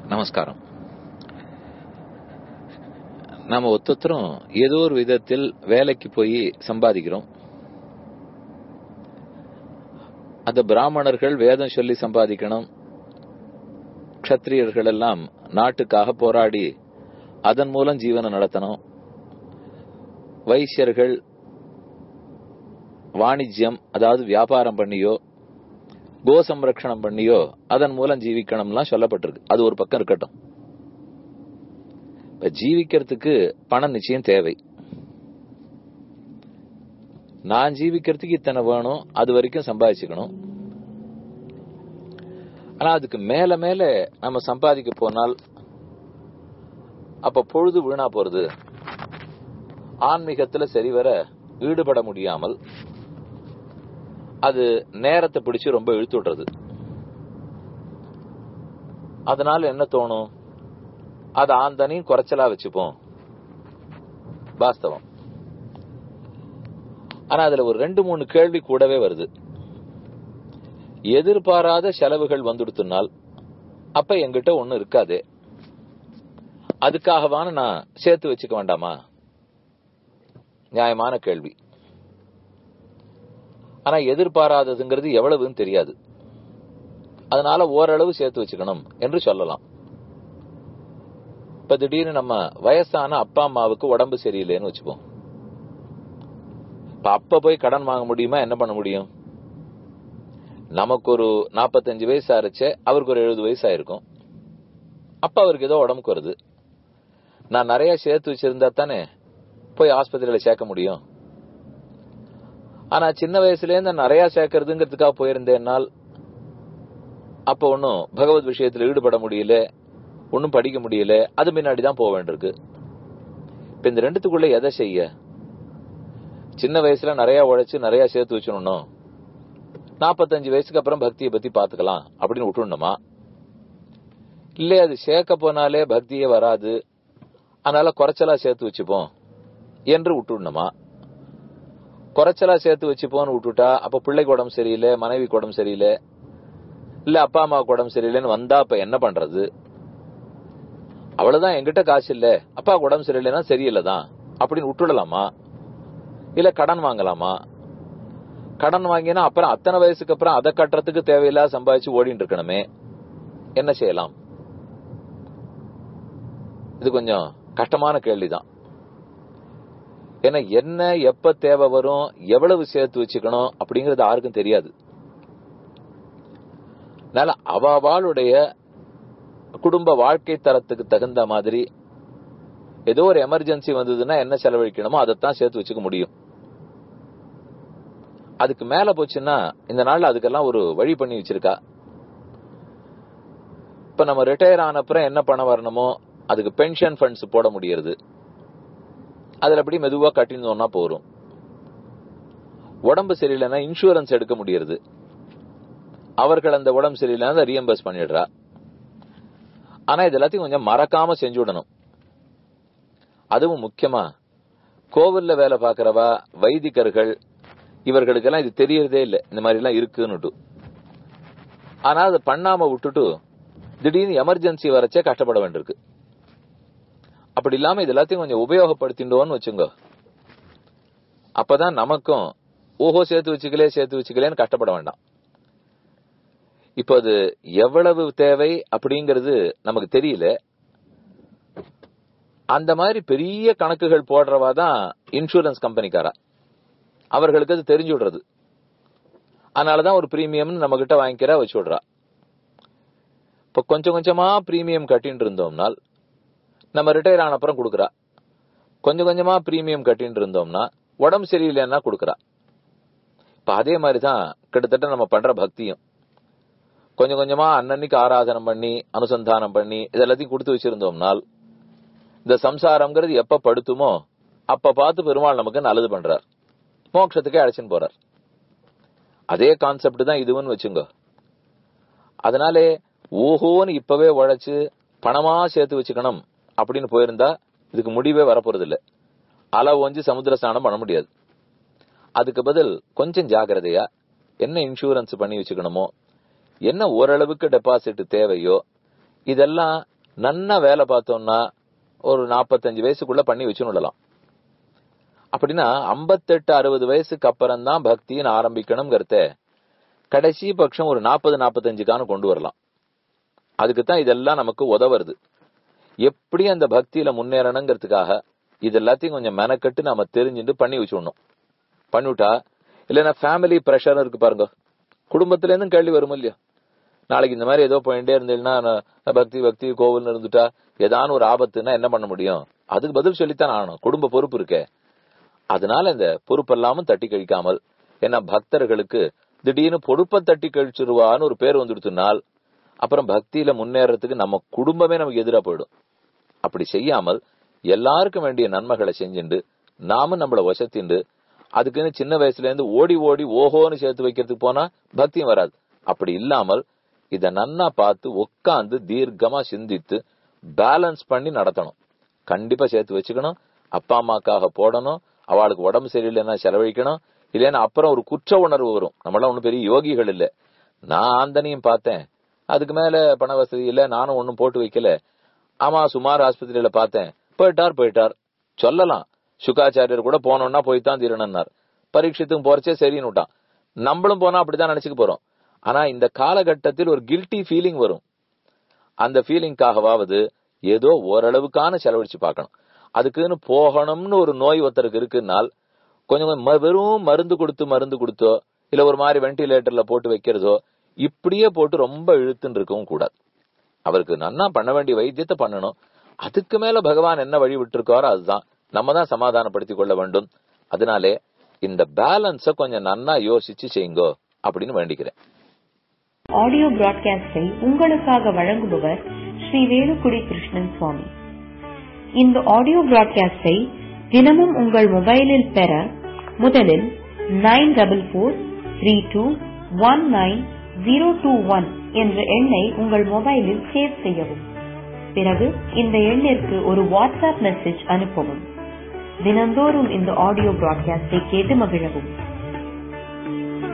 நமஸ்காரம். நாம ஒத்தொத்தரும் ஏதோ ஒரு விதத்தில் வேலைக்கு போய் சம்பாதிக்கிறோம். அந்த பிராமணர்கள் வேதம் சொல்லி சம்பாதிக்கணும், க்ஷத்திரியர்கள் எல்லாம் நாட்டுக்காக போராடி அதன் மூலம் ஜீவனை நடத்தணும், வைசியர்கள் வாணிஜ்யம் அதாவது வியாபாரம் பண்ணியோ கோ சம்ரக்ஷணம் பண்ணியோ அதன் மூலம் ஜீவிக்கணும்லாம் சொல்லப்பட்டிருக்கு. அது ஒரு பக்கம் இருக்கட்டும். இப்ப ஜீவிக்கிறதுக்கு பணம் நிச்சயம் தேவை. நான் ஜீவிக்கிறதுக்கு இத்தனை வேணும், அது வரைக்கும் சம்பாதிச்சுக்கணும். ஆனா அதுக்கு மேல மேல நம்ம சம்பாதிக்க போனால் அப்ப பொழுது வீணா போறது, ஆன்மீகத்துல சரிவர ஈடுபட முடியாமல் அது நேரத்தை பிடிச்சு ரொம்ப இழுத்து விடுறது. அதனால என்ன தோணும், அது ஆந்தனையும் குறைச்சலா வச்சுப்போம், வாஸ்தவம். ஆனா அதுல ஒரு 2-3 கேள்வி கூடவே வருது. எதிர்பாராத செலவுகள் வந்துடுத்துனால் அப்ப என்கிட்ட ஒண்ணு இருக்காது, அதுக்காகவான நான் சேர்த்து வச்சுக்க வேண்டாமா? நியாயமான கேள்வி. ஆனா எதிர்பாராததுங்கிறது எவ்வளவுன்னு தெரியாது, அதனால ஓரளவு சேர்த்து வச்சுக்கணும் என்று சொல்லலாம். இப்ப திடீர்னு நம்ம வயசான அப்பா அம்மாவுக்கு உடம்பு சரியில்லைன்னு வச்சுப்போம். இப்ப அப்ப போய் கடன் வாங்க முடியுமா? என்ன பண்ண முடியும்? நமக்கு ஒரு 45 வயசு ஆச்சு, அவருக்கு ஒரு 70 வயசு ஆயிருக்கும். அப்ப அவருக்கு ஏதோ உடம்புக்கு வருது, நான் நிறைய சேர்த்து வச்சிருந்தா தானே போய் ஆஸ்பத்திரியில சேர்க்க முடியும். ஆனா சின்ன வயசுல இருந்து நிறைய சேர்க்கறதுங்கிறதுக்காக போயிருந்தேன்னால் அப்ப ஒன்னும் பகவத் விஷயத்துல ஈடுபட முடியல, ஒன்னும் படிக்க முடியல, அது முன்னாடிதான் போக வேண்டியிருக்கு. இப்ப இந்த ரெண்டுத்துக்குள்ள எதை செய்ய? சின்ன வயசுல நிறைய உழைச்சு நிறைய சேர்த்து வச்சுடணும், 45 வயசுக்கு அப்புறம் பக்தியை பத்தி பாத்துக்கலாம் அப்படின்னு விட்டுணுமா? இல்ல அது சேர்க்க போனாலே பக்தியே வராது, அதனால குறைச்சலா சேர்த்து வச்சுப்போம் என்று விட்டுணுமா? குறைச்சலா சேர்த்து வச்சுப்போன்னு விட்டுட்டா அப்ப பிள்ளைக்கு உடம்பு சரியில்லை, மனைவிக்கு உடம்பு சரியில்லை, இல்ல அப்பா அம்மாவுக்கு உடம்பு சரியில்லைன்னு வந்தா அப்ப என்ன பண்றது? அவ்வளவுதான், என்கிட்ட காசு இல்ல, அப்பா உடம்பு சரியில்லைன்னா சரியில்லைதான் அப்படின்னு விட்டுடலாமா? இல்ல கடன் வாங்கலாமா? கடன் வாங்கினா அப்புறம் அத்தனை வயசுக்கு அப்புறம் அதை கட்டுறதுக்கு தேவையில்லாத சம்பாதிச்சு ஓடிட்டு இருக்கணுமே, என்ன செய்யலாம்? இது கொஞ்சம் கஷ்டமான கேள்விதான். ஏன்னா என்ன எப்ப தேவை வரும், எவ்வளவு சேர்த்து வச்சுக்கணும் அப்படிங்கறது யாருக்கும் தெரியாது. அதனால அவளுடைய குடும்ப வாழ்க்கை தரத்துக்கு தகுந்த மாதிரி ஏதோ ஒரு எமர்ஜென்சி வந்ததுன்னா என்ன செலவழிக்கணுமோ அதைத்தான் சேர்த்து வச்சுக்க முடியும். அதுக்கு மேல போச்சுன்னா இந்த நாள்ல அதுக்கெல்லாம் ஒரு வழி பண்ணி வச்சிருக்கா. இப்ப நம்ம ரிட்டையர் ஆன அப்புறம் என்ன பணம் வரணுமோ அதுக்கு பென்ஷன் ஃபண்ட்ஸ் போட முடியறது, அதுல அப்படி மெதுவா கட்டினோம்னா போறோம். உடம்பு சரியில்லைன்னா இன்சூரன்ஸ் எடுக்க முடியறது, அவர்கள் அந்த உடம்பு சரியில்லைன்னா ரீஎம்பர்ஸ் பண்ணிடுறா. ஆனா இது எல்லாத்தையும் கொஞ்சம் மறக்காம செஞ்சு விடணும். அதுவும் முக்கியமா கோவில்ல வேலை பாக்குறவா, வைதிகர்கள், இவர்களுக்கெல்லாம் இது தெரியறதே இல்லை இந்த மாதிரி எல்லாம் இருக்குன்னு. ஆனா அதை பண்ணாம விட்டுட்டு திடீர்னு எமர்ஜென்சி வரச்சே கஷ்டப்பட வேண்டியிருக்கு. அப்படி இல்லாம இது எல்லாத்தையும் கொஞ்சம் உபயோகப்படுத்திட்டோம்னு வச்சுங்க, அப்பதான் நமக்கும் ஓஹோ சேர்த்து வச்சுக்கலேன்னு கஷ்டப்பட வேண்டாம். இப்ப அது எவ்வளவு தேவை அப்படிங்கிறது நமக்கு தெரியல. அந்த மாதிரி பெரிய கணக்குகள் போடுறவா தான் இன்சூரன்ஸ் கம்பெனிக்காரா, அவர்களுக்கு அது தெரிஞ்சு விடுறது. அதனாலதான் ஒரு பிரீமியம் நம்ம கிட்ட வாங்கிக்கிறா, வச்சு விடுறா. இப்ப கொஞ்சம் கொஞ்சமா பிரீமியம் கட்டின்னு இருந்தோம்னால் நம்ம ரிட்டையர் ஆன அப்புறம் கொடுக்கறா, கொஞ்சம் கொஞ்சமா பிரீமியம் கட்டின்னு இருந்தோம்னா உடம்பு சரியில்லைன்னா கொடுக்கறா. இப்ப அதே மாதிரிதான் கிட்டத்தட்ட நம்ம பண்ற பக்தியும் கொஞ்சம் கொஞ்சமா அன்னன்னைக்கு ஆராதனம் பண்ணி அனுசந்தானம் பண்ணி இதெல்லாத்தையும் கொடுத்து வச்சிருந்தோம்னால் இந்த சம்சாரம்ங்கிறது எப்ப படுத்துமோ அப்ப பார்த்து பெருமாள் நமக்கு நல்லது பண்றார், மோட்சத்துக்கே அழைச்சின்னு போறார். அதே கான்செப்ட் தான் இதுன்னு வச்சுங்க. அதனாலே ஓஹோன்னு இப்பவே உழைச்சு பணமா சேர்த்து வச்சுக்கணும் அப்படின்னு போயிருந்தா இதுக்கு முடிவே வரப்போறது இல்லை. அலை ஓஞ்சி சமுத்திர ஸ்நானம் பண்ண முடியாது. அதுக்கு பதில் கொஞ்சம் ஜாகிரதையா என்ன இன்சூரன்ஸ் பண்ணி வச்சுக்கணுமோ, என்ன ஓரளவுக்கு டெபாசிட் தேவையோ இதெல்லாம் நன்னா வேலை பார்த்தோம்னா ஒரு 45 வயசுக்குள்ள பண்ணி வச்சுடலாம். அப்படின்னா 58-60 வயசுக்கு அப்புறம் தான் பக்தின்னு ஆரம்பிக்கணும்ங்கிறத கடைசி பட்சம் ஒரு 40-45 கொண்டு வரலாம். அதுக்குத்தான் இதெல்லாம் நமக்கு உதவுறது. எப்படி அந்த பக்தியில முன்னேறணுங்கிறதுக்காக இது எல்லாத்தையும் கொஞ்சம் மெனக்கட்டு நாம தெரிஞ்சுட்டு பண்ணி வச்சுடணும். பண்ணிவிட்டா இல்லைன்னா ஃபேமிலி பிரஷர் இருக்கு பாருங்க, குடும்பத்துல இருந்தும் கேள்வி வரும் இல்லையா, நாளைக்கு இந்த மாதிரி ஏதோ போயிட்டே இருந்தீங்கன்னா பக்தி பக்தி கோவில் இருந்துட்டா ஏதான ஒரு ஆபத்துன்னா என்ன பண்ண முடியும்? அதுக்கு பதில் சொல்லித்தான் ஆகணும். குடும்ப பொறுப்பு இருக்கே. அதனால இந்த பொறுப்பெல்லாமும் தட்டி கழிக்காமல், ஏன்னா பக்தர்களுக்கு திடீர்னு பொறுப்பை தட்டி கழிச்சிருவான்னு ஒரு பேர் வந்துடுத்துனால் அப்புறம் பக்தியில முன்னேறதுக்கு நம்ம குடும்பமே நமக்கு எதிராக போயிடும். அப்படி செய்யாமல் எல்லாருக்கும் வேண்டிய நன்மைகளை செஞ்சுண்டு நாமும் நம்மள வசத்திண்டு அதுக்குன்னு சின்ன வயசுல இருந்து ஓடி ஓடி ஓஹோன்னு சேர்த்து வைக்கிறதுக்கு போனா பக்தியும் வராது. அப்படி இல்லாமல் இத நன்னா பார்த்து உட்காந்து தீர்க்கமா சிந்தித்து பேலன்ஸ் பண்ணி நடத்தணும். கண்டிப்பா சேர்த்து வச்சுக்கணும். அப்பா அம்மாக்காக போடணும். அவளுக்கு உடம்பு சரியில்லைன்னா செலவழிக்கணும். இல்லைன்னா அப்புறம் ஒரு குற்ற உணர்வு வரும். நம்மளாம் ஒன்னும் பெரிய யோகிகள் இல்ல, நான் ஆந்தனையும் பார்த்தேன், அதுக்கு மேல பண வசதி இல்ல, நானும் ஒன்னும் போட்டு வைக்கல, ஆமா சுமார் ஆஸ்பத்திரியில பார்த்தேன், போயிட்டார் சொல்லலாம். சுகாச்சாரியர் கூட போனோம்னா போய்தான் தீரணும்னார். பரீட்சத்துக்கும் போறச்சே சரின்னு விட்டான். நம்மளும் போனா அப்படிதான் நினைச்சுக்க போறோம். ஆனா இந்த காலகட்டத்தில் ஒரு கில்ட்டி ஃபீலிங் வரும். அந்த ஃபீலிங்காகவாவது ஏதோ ஓரளவுக்கான செலவழிச்சு பார்க்கணும். அதுக்குன்னு போகணும்னு ஒரு நோய் ஒருத்தருக்கு இருக்குன்னால் கொஞ்சம் வெறும் மருந்து கொடுத்தோ இல்ல ஒரு மாதிரி வென்டிலேட்டர்ல போட்டு வைக்கிறதோ இப்படியே போட்டு ரொம்ப இழுத்துன்னு இருக்கவும் கூடாது. அவருக்கு நன்னா பண்ண வேண்டிய வைத்தியத்தை பண்ணணும். அதுக்கு மேல பகவான் என்ன வழி விட்டுருக்காரோ அதுதான் நம்ம தான் சமாதானப்படுத்திக் கொள்ள வேண்டும். அதனாலே இந்த பேலன்ஸ கொஞ்சம் நன்னா யோசிச்சு செய்யுங்கோ அப்படின்னு வேண்டிக்கிறேன். ஆடியோ பிராட்காஸ்டை உங்களுக்காக வழங்குபவர் ஸ்ரீ வேலுக்குடி கிருஷ்ணன் சுவாமி. இந்த ஆடியோ பிராட்காஸ்டை தினமும் உங்கள் மொபைலில் பெற முதலில் 9443219021 என்ற எண்ணை உங்கள் மொபைலில் சேவ் செய்யவும். பிறகு இந்த எண்ணிற்கு ஒரு வாட்ஸ்அப் மெசேஜ் அனுப்பவும். தினந்தோறும் இந்த ஆடியோ பிராட்காஸ்டை கேட்டு மகிழவும்.